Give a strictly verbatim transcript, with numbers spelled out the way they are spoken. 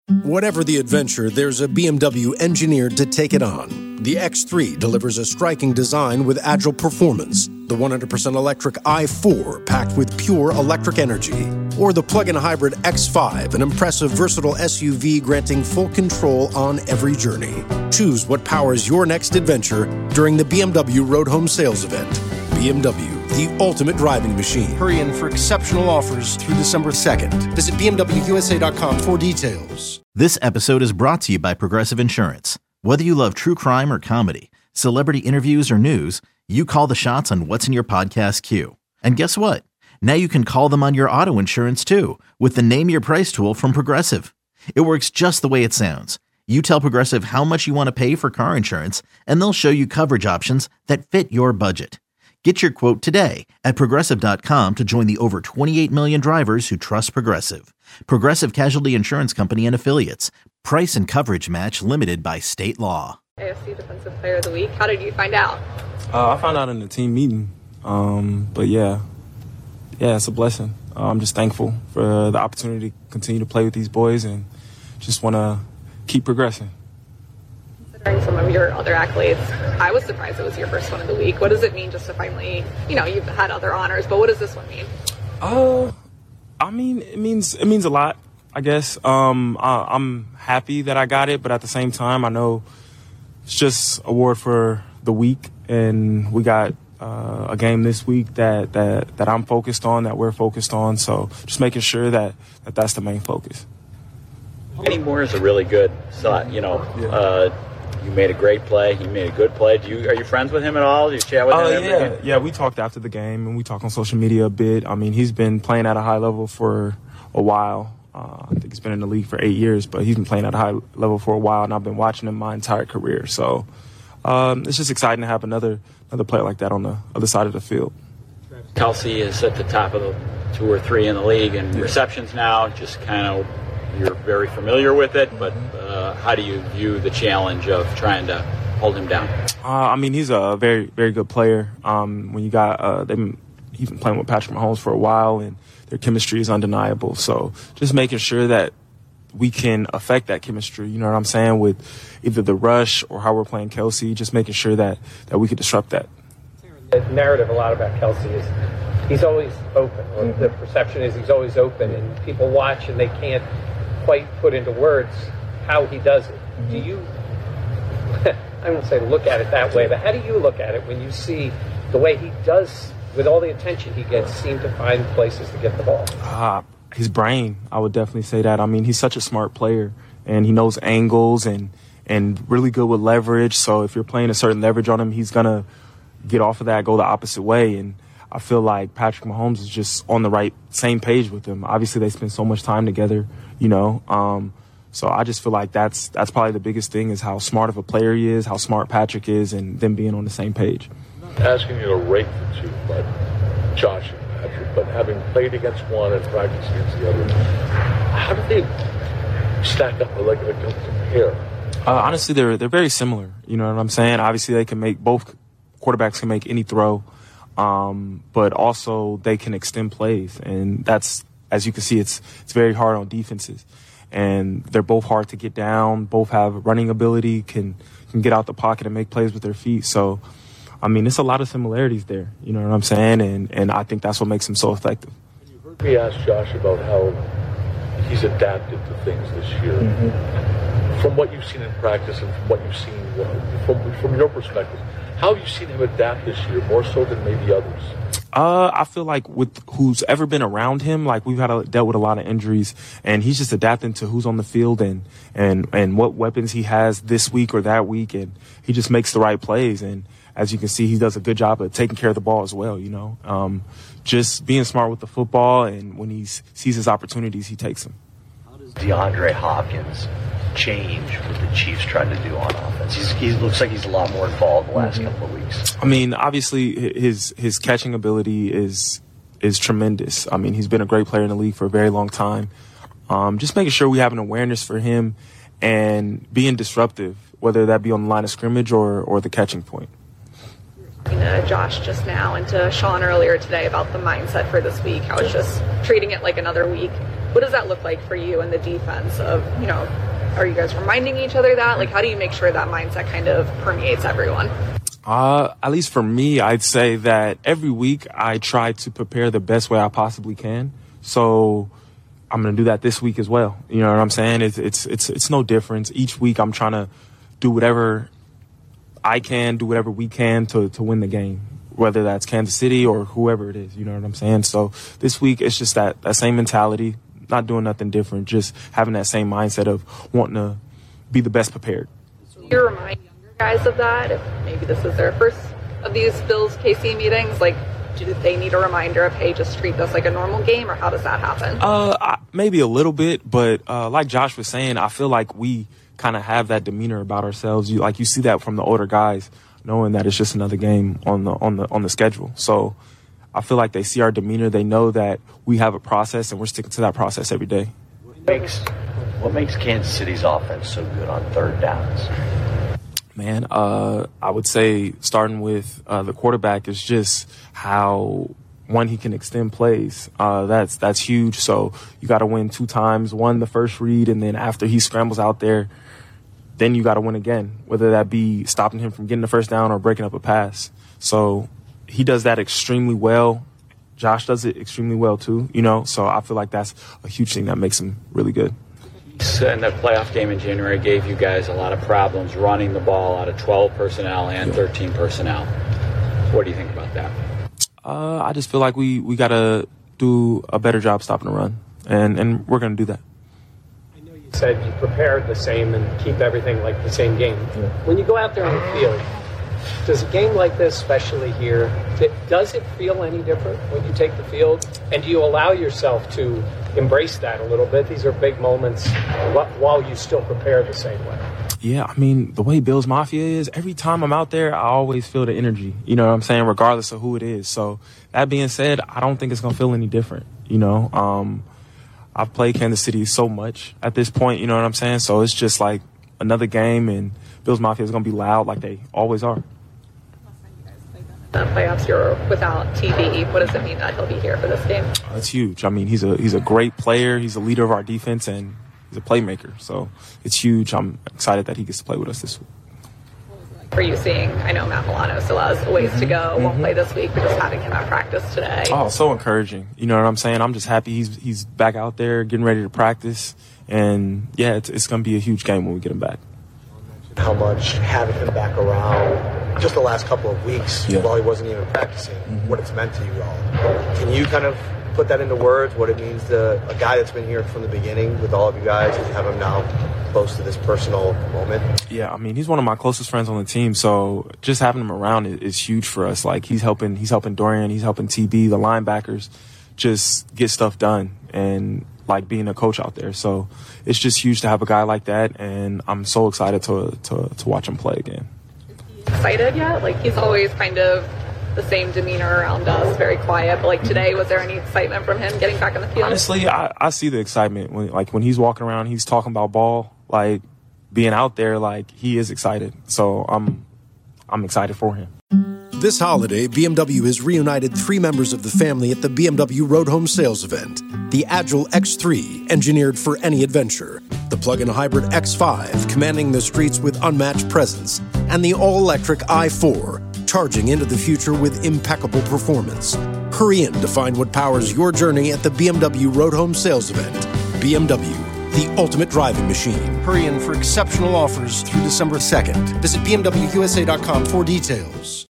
Whatever the adventure, there's a B M W engineered to take it on. The X three delivers a striking design with agile performance. The one hundred percent electric i four packed with pure electric energy. Or the plug-in hybrid X five, an impressive versatile S U V granting full control on every journey. Choose what powers your next adventure during the B M W Road Home Sales Event. B M W, the ultimate driving machine. Hurry in for exceptional offers through December second. Visit B M W U S A dot com for details. This episode is brought to you by Progressive Insurance. Whether you love true crime or comedy, celebrity interviews or news, you call the shots on what's in your podcast queue. And guess what? Now you can call them on your auto insurance too with the Name Your Price tool from Progressive. It works just the way it sounds. You tell Progressive how much you want to pay for car insurance, and they'll show you coverage options that fit your budget. Get your quote today at Progressive dot com to join the over twenty-eight million drivers who trust Progressive. Progressive Casualty Insurance Company and Affiliates. Price and coverage match limited by state law. A F C Defensive Player of the Week. How did you find out? Uh, I found out in the team meeting. Um, but yeah, yeah, it's a blessing. Uh, I'm just thankful for the opportunity to continue to play with these boys and just want to keep progressing. Considering some of your other accolades, I was surprised it was your first one of the week. What does it mean just to finally, you know, you've had other honors, but what does this one mean? Uh, I mean, it means it means a lot, I guess. Um, I, I'm happy that I got it, but at the same time, I know it's just award for the week, and we got uh, a game this week that, that, that I'm focused on, that we're focused on. So just making sure that, that that's the main focus. Kenny Moore is a really good shot. You know, uh, you made a great play. He made a good play. Do you are you friends with him at all? Do you chat with uh, him? Yeah, yeah. We talked after the game, and we talk on social media a bit. I mean, he's been playing at a high level for a while. Uh, I think he's been in the league for eight years, but he's been playing at a high level for a while, and I've been watching him my entire career. So um, it's just exciting to have another another player like that on the other side of the field. Kelce is at the top of the two or three in the league, and yeah. receptions now, just kind of, you're very familiar with it, but uh, how do you view the challenge of trying to hold him down? Uh, I mean, he's a very, very good player. Um, when you got, uh, they've been, he's been playing with Patrick Mahomes for a while, and their chemistry is undeniable. So just making sure that we can affect that chemistry, you know what I'm saying, with either the rush or how we're playing Kelce, just making sure that, that we could disrupt that. The narrative a lot about Kelce is he's always open, or mm-hmm. the perception is he's always open, and people watch and they can't quite put into words how he does it. Mm-hmm. Do you, I won't say look at it that way, but how do you look at it when you see the way he does, with all the attention he gets, seem to find places to get the ball? Uh, his brain, I would definitely say that. I mean, he's such a smart player, and he knows angles and, and really good with leverage. So if you're playing a certain leverage on him, he's going to get off of that, go the opposite way. And I feel like Patrick Mahomes is just on the right, same page with him. Obviously, they spend so much time together, you know. Um, so I just feel like that's that's probably the biggest thing, is how smart of a player he is, how smart Patrick is, and them being on the same page. I'm not asking you to rate the two, but Josh and Patrick, but having played against one and practiced against the other, how do they stack up, or like, like compare? Uh, honestly, they're they're very similar. You know what I'm saying? Obviously, they can make both quarterbacks can make any throw. Um, but also they can extend plays, and that's, as you can see, it's it's very hard on defenses, and they're both hard to get down. Both have running ability, can can get out the pocket and make plays with their feet. So, I mean, it's a lot of similarities there. You know what I'm saying? And and I think that's what makes him so effective. You heard me ask Josh about how he's adapted to things this year. Mm-hmm. From what you've seen in practice and from what you've seen from from your perspective, how have you seen him adapt this year, more so than maybe others? Uh, I feel like with who's ever been around him, like we've had a, dealt with a lot of injuries, and he's just adapting to who's on the field and, and, and what weapons he has this week or that week, and he just makes the right plays. And as you can see, he does a good job of taking care of the ball as well, you know. Um, just being smart with the football, and when he sees his opportunities, he takes them. How does DeAndre Hopkins change what the Chiefs trying to do on offense? He's, he looks like he's a lot more involved the last mm-hmm. couple of weeks. I mean, obviously his his catching ability is is tremendous. I mean, he's been a great player in the league for a very long time. Um, just making sure we have an awareness for him and being disruptive, whether that be on the line of scrimmage or, or the catching point. Uh, Josh just now and to Sean earlier today about the mindset for this week. I was just treating it like another week. What does that look like for you in the defense of, you know, are you guys reminding each other that? Like, how do you make sure that mindset kind of permeates everyone? Uh, at least for me, I'd say that every week I try to prepare the best way I possibly can. So I'm going to do that this week as well. You know what I'm saying? It's, it's, it's, it's no difference. Each week I'm trying to do whatever I can, do whatever we can to, to win the game, whether that's Kansas City or whoever it is. You know what I'm saying? So this week it's just that, that same mentality, not doing nothing different, just having that same mindset of wanting to be the best prepared. So you remind younger guys of that? If maybe this is their first of these Bills K C meetings, like, do they need a reminder of, hey, just treat this like a normal game, or how does that happen? Uh, I, maybe a little bit, but uh, like Josh was saying, I feel like we kind of have that demeanor about ourselves. You like you see that from the older guys, knowing that it's just another game on the on the on the schedule. So I feel like they see our demeanor, they know that we have a process, and we're sticking to that process every day. What makes what makes Kansas City's offense so good on third downs? Man, uh, I would say starting with uh, the quarterback is just how, one, he can extend plays. Uh, that's that's huge. So you got to win two times, one the first read, and then after he scrambles out there, then you got to win again, whether that be stopping him from getting the first down or breaking up a pass. So he does that extremely well. Josh does it extremely well too, you know. So I feel like that's a huge thing that makes him really good. And the playoff game in January gave you guys a lot of problems running the ball out of twelve personnel and thirteen personnel. What do you think about that? Uh, I just feel like we, we got to do a better job stopping the run, and, and we're going to do that. I know you said you prepared the same and keep everything like the same game. Yeah. When you go out there on the field, does a game like this, especially here, does it feel any different when you take the field? And do you allow yourself to embrace that a little bit? These are big moments while you still prepare the same way. Yeah, I mean, the way Bills Mafia is, every time I'm out there, I always feel the energy, you know what I'm saying, regardless of who it is. So that being said, I don't think it's going to feel any different, you know. Um, I've played Kansas City so much at this point, you know what I'm saying? So it's just like another game, and Bills Mafia is going to be loud like they always are. The playoffs, you're without T B. What does it mean that he'll be here for this game? That's huge. I mean, he's a he's a great player. He's a leader of our defense, and he's a playmaker. So it's huge. I'm excited that he gets to play with us this week. For you seeing, I know Matt Milano still has a ways mm-hmm. to go, mm-hmm. won't play this week, but just having him at practice today. Oh, so encouraging. You know what I'm saying? I'm just happy he's he's back out there getting ready to practice. And, yeah, it's, it's going to be a huge game when we get him back. How much having him back around just the last couple of weeks yeah. while he wasn't even practicing, mm-hmm. what it's meant to you all. Can you kind of put that into words, what it means to a guy that's been here from the beginning with all of you guys, to have him now close to this personal moment? Yeah, I mean, he's one of my closest friends on the team, so just having him around is, is huge for us. Like, he's helping he's helping Dorian, he's helping T B, the linebackers, just get stuff done, and like being a coach out there. So it's just huge to have a guy like that, and I'm so excited to to, to watch him play again. Is he excited yet? Like, he's always kind of the same demeanor around us, very quiet, but like today, was there any excitement from him getting back on the field? Honestly, I, I see the excitement when like when he's walking around, he's talking about ball, like being out there, like he is excited. So I'm I'm excited for him. This holiday, B M W has reunited three members of the family at the B M W Road Home Sales event. The Agile X three, engineered for any adventure. The plug-in hybrid X five, commanding the streets with unmatched presence. And the all-electric i four, charging into the future with impeccable performance. Hurry in to find what powers your journey at the B M W Road Home Sales event. B M W, the ultimate driving machine. Hurry in for exceptional offers through December second. Visit B M W U S A dot com for details.